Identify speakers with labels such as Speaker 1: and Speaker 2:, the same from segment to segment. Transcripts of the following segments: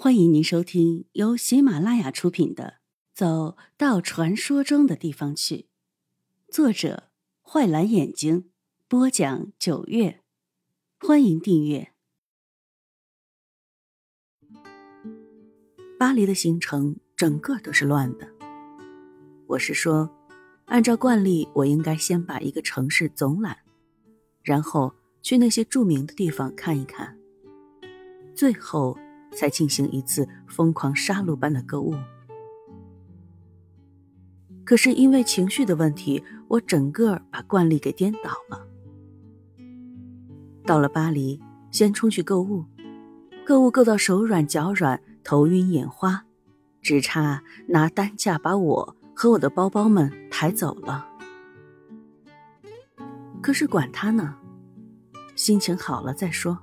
Speaker 1: 欢迎您收听由喜马拉雅出品的《走到传说中的地方去》，作者坏蓝眼睛，播讲9月。欢迎订阅。巴黎的行程整个都是乱的。我是说，按照惯例，我应该先把一个城市总览，然后去那些著名的地方看一看，最后才进行一次疯狂杀戮般的购物。可是因为情绪的问题，我整个把惯例给颠倒了。到了巴黎，先冲去购物，购到手软脚软，头晕眼花，只差拿担架把我和我的包包们抬走了。可是管他呢，心情好了再说。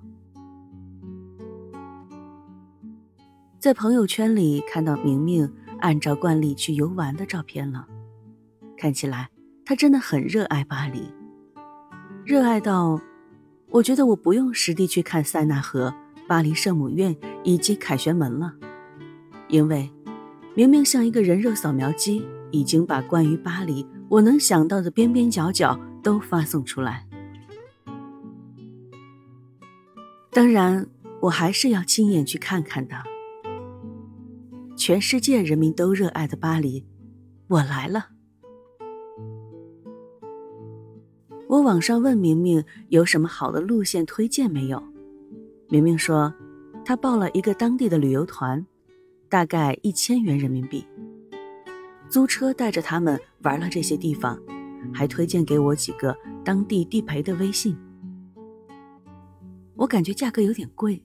Speaker 1: 在朋友圈里看到明明按照惯例去游玩的照片了，看起来她真的很热爱巴黎，热爱到我觉得我不用实地去看塞纳河、巴黎圣母院以及凯旋门了，因为明明像一个人肉扫描机，已经把关于巴黎我能想到的边边角角都发送出来。当然我还是要亲眼去看看的。全世界人民都热爱的巴黎，我来了。我网上问明明有什么好的路线推荐没有，明明说他报了一个当地的旅游团，大概1000元人民币，租车带着他们玩了这些地方，还推荐给我几个当地地陪的微信。我感觉价格有点贵，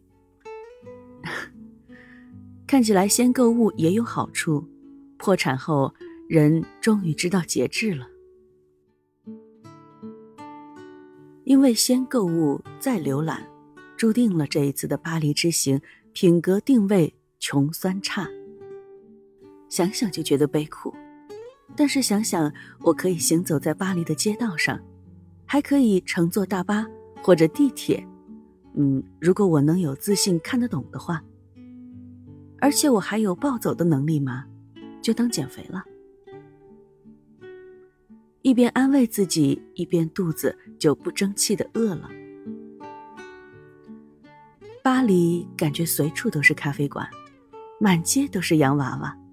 Speaker 1: 看起来先购物也有好处，破产后人终于知道节制了。因为先购物再浏览，注定了这一次的巴黎之行品格定位穷酸差。想想就觉得悲苦，但是想想我可以行走在巴黎的街道上，还可以乘坐大巴或者地铁，如果我能有自信看得懂的话，而且我还有暴走的能力嘛，就当减肥了。一边安慰自己，一边肚子就不争气地饿了。巴黎感觉随处都是咖啡馆，满街都是洋娃娃。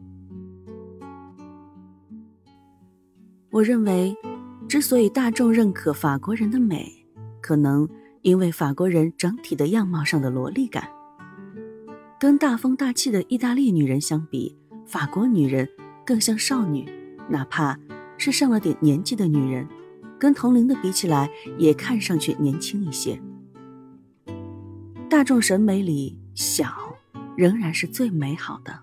Speaker 1: 我认为之所以大众认可法国人的美，可能因为法国人整体的样貌上的萝莉感。跟大风大气的意大利女人相比，法国女人更像少女，哪怕是上了点年纪的女人，跟同龄的比起来也看上去年轻一些。大众审美里，小仍然是最美好的。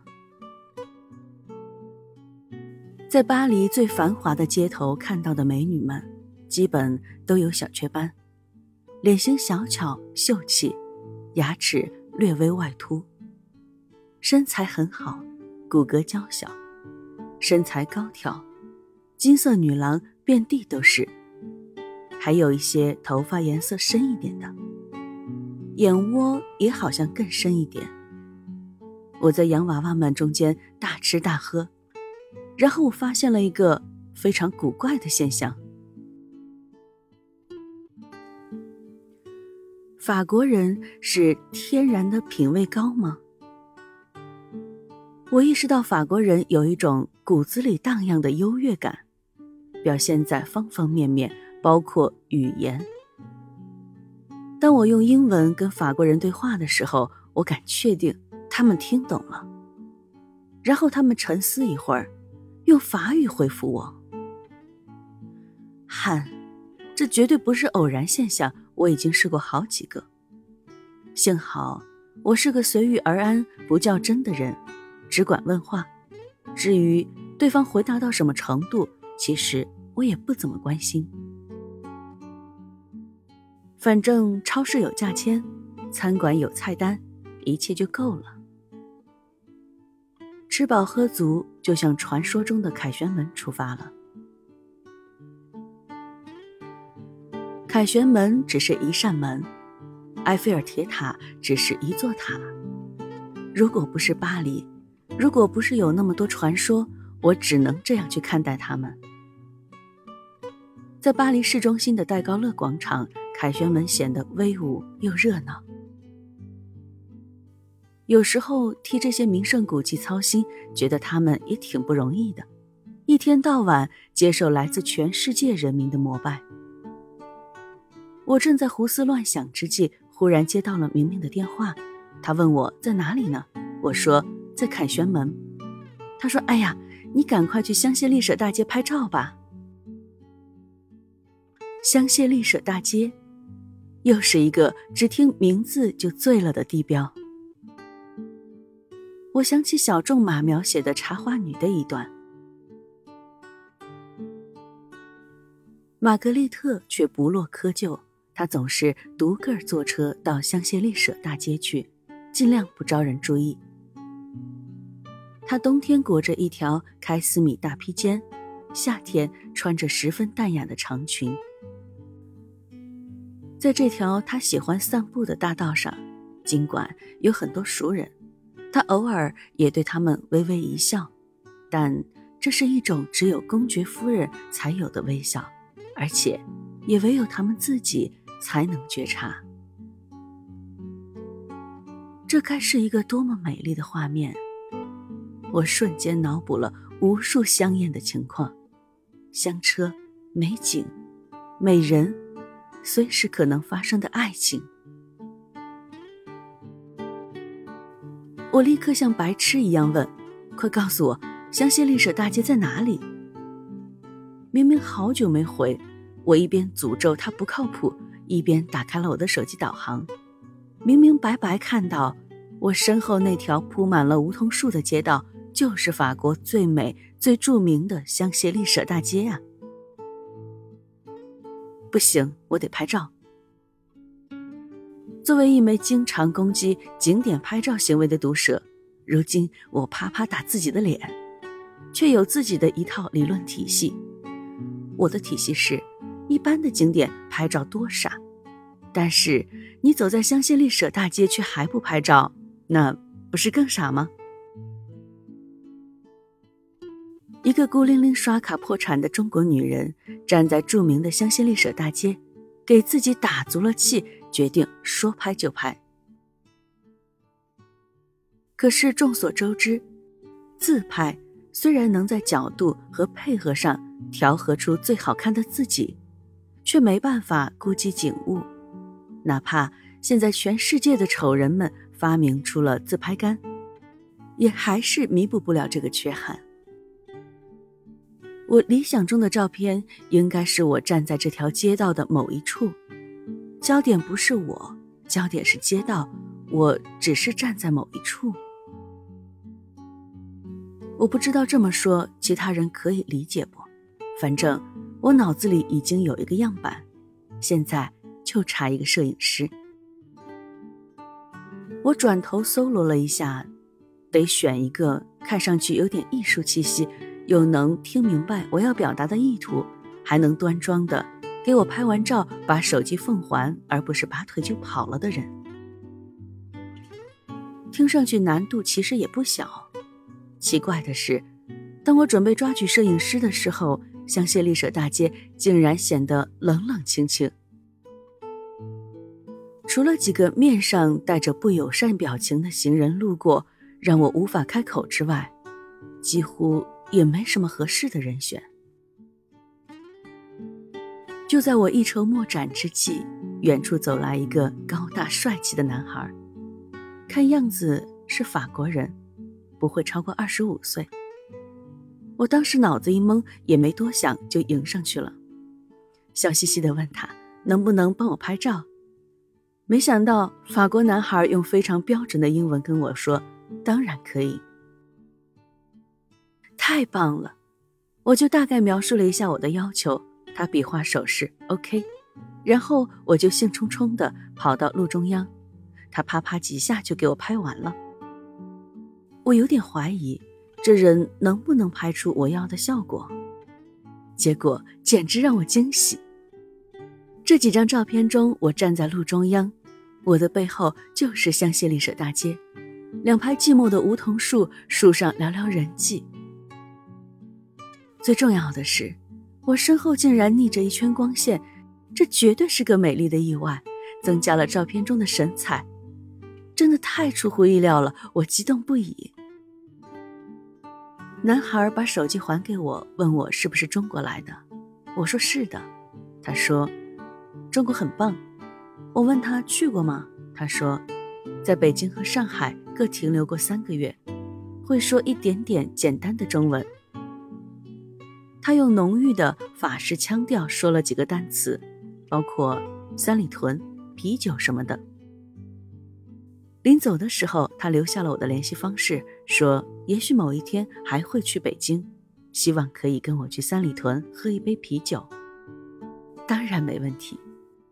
Speaker 1: 在巴黎最繁华的街头看到的美女们，基本都有小雀斑，脸型小巧秀气，牙齿略微外凸，身材很好，骨骼娇小，身材高挑，金色女郎遍地都是，还有一些头发颜色深一点的，眼窝也好像更深一点。我在洋娃娃们中间大吃大喝，然后我发现了一个非常古怪的现象。法国人是天然的品味高吗？我意识到法国人有一种骨子里荡漾的优越感，表现在方方面面，包括语言。当我用英文跟法国人对话的时候，我敢确定他们听懂了，然后他们沉思一会儿，用法语回复我。这绝对不是偶然现象，我已经试过好几个。幸好我是个随遇而安不较真的人，只管问话，至于对方回答到什么程度，其实我也不怎么关心。反正超市有价签，餐馆有菜单，一切就够了。吃饱喝足，就向传说中的凯旋门出发了。凯旋门只是一扇门，埃菲尔铁塔只是一座塔， 如果不是巴黎，如果不是有那么多传说，我只能这样去看待它们。在巴黎市中心的戴高乐广场，凯旋门显得威武又热闹。有时候替这些名胜古迹操心，觉得他们也挺不容易的，一天到晚接受来自全世界人民的膜拜。我正在胡思乱想之际，忽然接到了明明的电话，他问我在哪里呢？我说在凯旋门。他说，哎呀，你赶快去香榭丽舍大街拍照吧。香榭丽舍大街，又是一个只听名字就醉了的地标。我想起小仲马描写的茶花女的一段，玛格丽特却不落窠臼，她总是独个儿坐车到香榭丽舍大街去，尽量不招人注意。她冬天裹着一条开司米大披肩，夏天穿着十分淡雅的长裙。在这条她喜欢散步的大道上，尽管有很多熟人，她偶尔也对他们微微一笑，但这是一种只有公爵夫人才有的微笑，而且也唯有他们自己才能觉察。这该是一个多么美丽的画面！我瞬间脑补了无数香艳的情况，香车、美景、美人，随时可能发生的爱情。我立刻像白痴一样问，快告诉我，香榭丽舍大街在哪里？明明好久没回，我一边诅咒他不靠谱，一边打开了我的手机导航，明明白白看到我身后那条铺满了梧桐树的街道，就是法国最美最著名的香榭丽舍大街啊！不行，我得拍照。作为一枚经常攻击景点拍照行为的毒蛇，如今我啪啪打自己的脸，却有自己的一套理论体系。我的体系是，一般的景点拍照多傻，但是你走在香榭丽舍大街却还不拍照，那不是更傻吗？一个孤零零刷卡破产的中国女人站在著名的香榭丽舍大街，给自己打足了气，决定说拍就拍。可是众所周知，自拍虽然能在角度和配合上调和出最好看的自己，却没办法估计景物。哪怕现在全世界的丑人们发明出了自拍杆，也还是弥补不了这个缺憾。我理想中的照片应该是我站在这条街道的某一处，焦点不是我，焦点是街道，我只是站在某一处。我不知道这么说其他人可以理解不，反正我脑子里已经有一个样板，现在就差一个摄影师。我转头搜罗了一下，得选一个看上去有点艺术气息，又能听明白我要表达的意图，还能端庄的给我拍完照把手机奉还，而不是拔腿就跑了的人。听上去难度其实也不小。奇怪的是，当我准备抓取摄影师的时候，香榭丽舍大街竟然显得冷冷清清。除了几个面上带着不友善表情的行人路过，让我无法开口之外，几乎也没什么合适的人选。就在我一筹莫展之际，远处走来一个高大帅气的男孩，看样子是法国人，不会超过25岁。我当时脑子一懵，也没多想就迎上去了，笑嘻嘻地问他能不能帮我拍照。没想到法国男孩用非常标准的英文跟我说，当然可以。太棒了，我就大概描述了一下我的要求，他比划手势 OK， 然后我就兴冲冲地跑到路中央，他啪啪几下就给我拍完了。我有点怀疑这人能不能拍出我要的效果，结果简直让我惊喜。这几张照片中，我站在路中央，我的背后就是香榭丽舍大街， 两排寂寞的梧桐树，树上寥寥人迹。最重要的是，我身后竟然逆着一圈光线，这绝对是个美丽的意外，增加了照片中的神采。真的太出乎意料了，我激动不已。男孩把手机还给我，问我是不是中国来的。我说是的。他说中国很棒。我问他去过吗？他说在北京和上海各停留过3个月，会说一点点简单的中文。他用浓郁的法式腔调说了几个单词，包括三里屯、啤酒什么的。临走的时候，他留下了我的联系方式，说也许某一天还会去北京，希望可以跟我去三里屯喝一杯啤酒。当然没问题。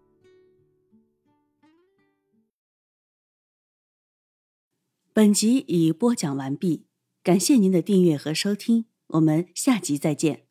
Speaker 1: 本集已播讲完毕，感谢您的订阅和收听，我们下集再见。